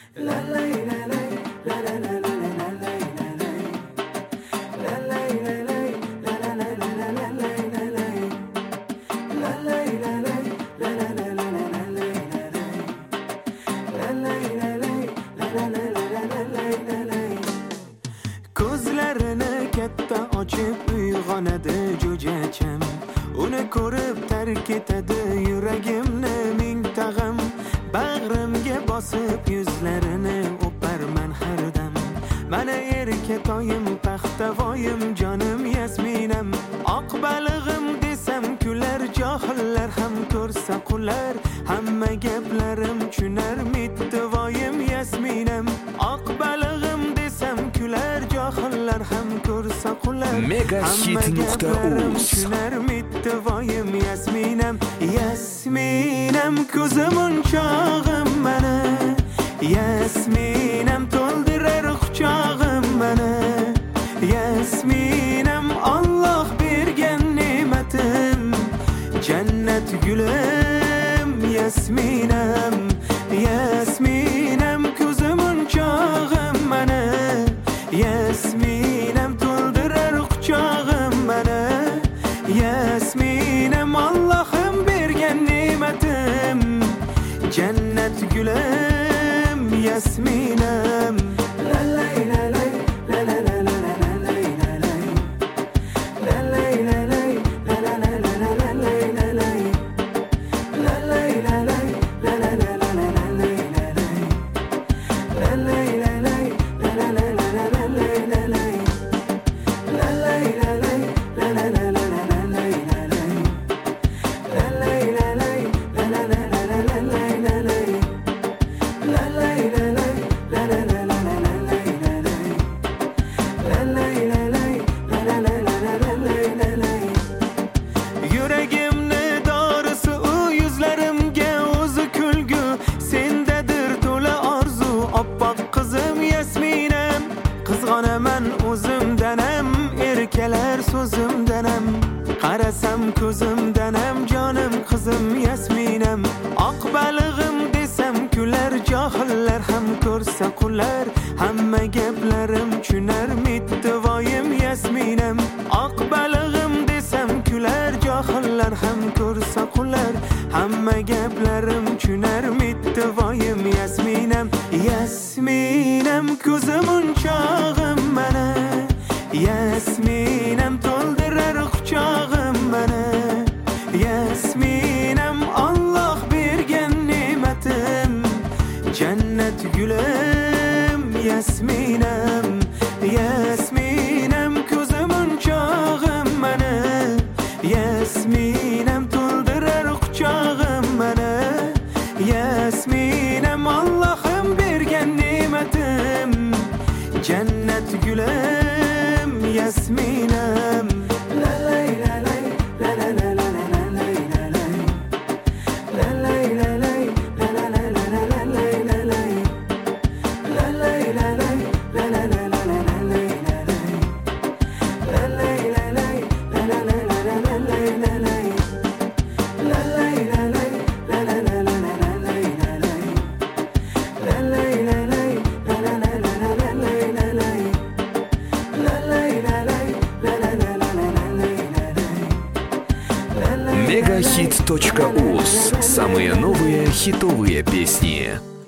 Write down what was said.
Ko'zlarini katta ochib uyg'onadi jo'jacham, uni ko'rib tark etadi yuragimni ming tag'in. Bag'rimga bosib yuzlarini o'parman har dam. Mana erkatoyim paxtavoyim jonim Yasminam, oq balig'im desam kular, johillar ham ko'rsa qular. Hamma gaplarim tushunar mittivoyim Yasminam, oq balig'im desam kular, johillar ham ko'rsa qular. Megahit.uz tushunar mittivoyim Yasminam, Yasminam ko'zimun chog'im mana, Yasminam to'ldirar quchog'im mana, Yasminam Alloh bergan ne'matim, jannat gulim Yasminam, Yasminam ko'zimun chog'im mana, Yasminam to'ldirar quchog'im mana, Yasminam Allohim bergan ne'matim, jannat gulim Yasminam. La la la la la la la la la la la la la la la la la. Yuragimni dorisi u, yuzlarimga o'zi kulgu, sendadir to'la orzu, oppoq qizim Yasminam. Qizg'onaman o'zimdanam, erkalar so'zimdanam, qarasam ko'zimdanam, jonim qizim Yasminam. Oq balig'im desam kular, johillar ham ko'rsa qular. Hamma gaplarim tushunar mittivoyim Yasminam, oq balig'im desam kular, johillar ham ko'rsa qular. Hamma gaplarim tushunar mittivoyim Yasminam, Yasminam ko'zimun chog'im mana, Yasminam to'ldirar quchog'im mana, Yasminam Alloh bergan ne'matim, jannat gulim Yasminam, Yasminam ko'zimun chog'im mana, Yasminam to'ldirar quchog'im mana, Yasminam Allohim bergan ne'matim, jannat gulim Yasminam. La la la la la la la la la la la la la la la Megahit.uz. Самые новые хитовые песни.